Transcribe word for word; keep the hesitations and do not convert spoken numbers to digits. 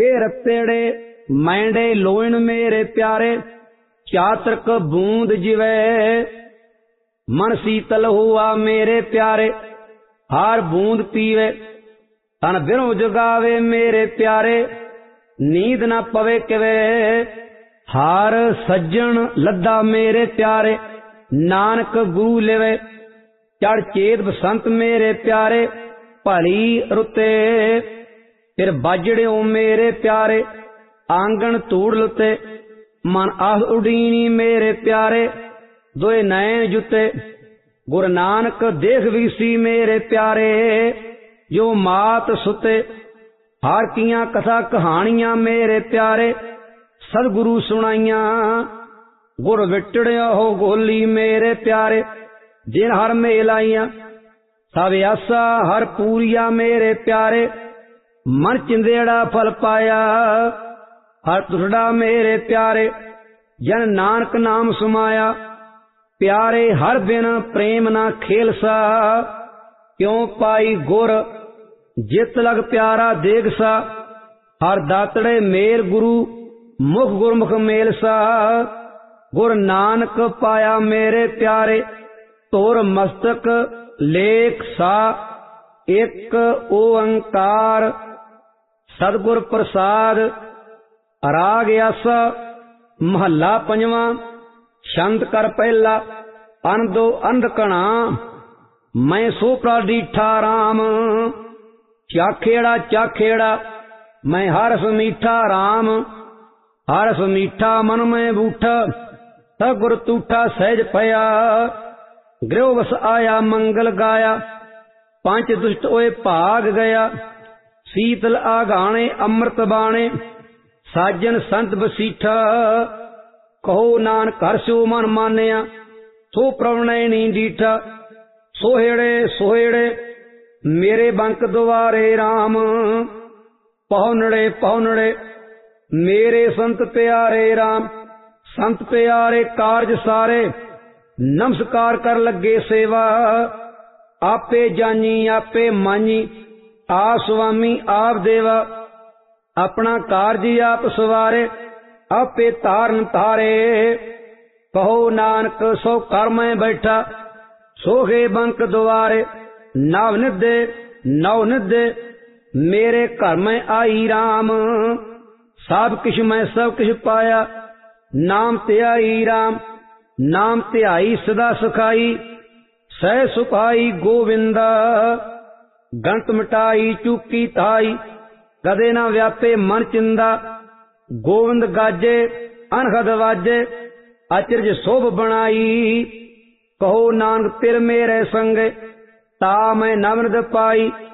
फिर तेड़े मैंडे लोइन मेरे प्यारे, चातरक बूंद जिवे मन शीतल हुआ मेरे प्यारे, हार बूंद पीवे तन बिरों जगावे मेरे प्यारे, नींद न पवे किवे हार सज्जन लद्दा मेरे प्यारे, नानक गुरु लेवे चढ़ चेत बसंत मेरे प्यारे, भली रुते फिर बाजड़ियों मेरे प्यारे, आंगन तूड़ लुते मन आह उडीनी मेरे प्यारे, दोए नयन जुते गुरु नानक देख विसी मेरे प्यारे, जो मात सुते हार कियां कथा कहानियां मेरे प्यारे, सदगुरु सुनाइयां गुर विटड़िया हो गोली मेरे प्यारे, जिन हर मेलाइयां सब आसा हर पूरिया मेरे प्यारे, मन चिंदेड़ा फल पाया हर तुसड़ा मेरे प्यारे, जन नानक नाम सुमाया प्यारे, हर बिन प्रेम ना खेल सा, क्यों पाई गुर जित लग प्यारा देग सा, हर दातड़े मेर गुरु मुख गुरमुख मेल सा, गुर नानक पाया मेरे प्यारे, तोर मस्तक लेख सा, एक ओंकार सदगुर प्रसाद। राग आसा महला पंजवा, छंद कर पहला, अनदो अंधकणा मैं सोपरा डीठा राम, चाखेड़ा चाखेड़ा मैं हरस मीठा राम, हरस मीठा मन में बूठा सगुर तूठा सहज पया, गृह वस आया मंगल गाया, पांच दुष्ट ओए भाग गया, शीतल आगाने अमृत बाणे, साजन संत बसीठा, कहो नानक हर्षो मन मानिया, सो प्रवणय नी डीठा, सोहेड़े सोहेड़े मेरे बंक द्वारे राम, पहुनड़े पहुनड़े मेरे संत प्यारे राम, संत प्यारे कारज सारे नमस्कार कर लगे सेवा, आपे जानी आपे मानी आ स्वामी आप देवा, अपना कारज आप सवारे आपे तारन तारे, कहो नानक सो कर में बैठा सोहे बंक द्वारे, नव निधे नव निधे मेरे घर में आई राम, सब किश मैं सब किश पाया, नाम त्याई राम नाम त्याई सदा सुखाई, सह सुखाई गोविंदा, गंत मिटाई चूकी ताई, गदे ना व्यापे मन चिंदा, गोविंद गाजे अनहद वाजे अचरज शोभ बनाई, कहो नानक तिर मेरे संग ता मैं नवनिध पाई,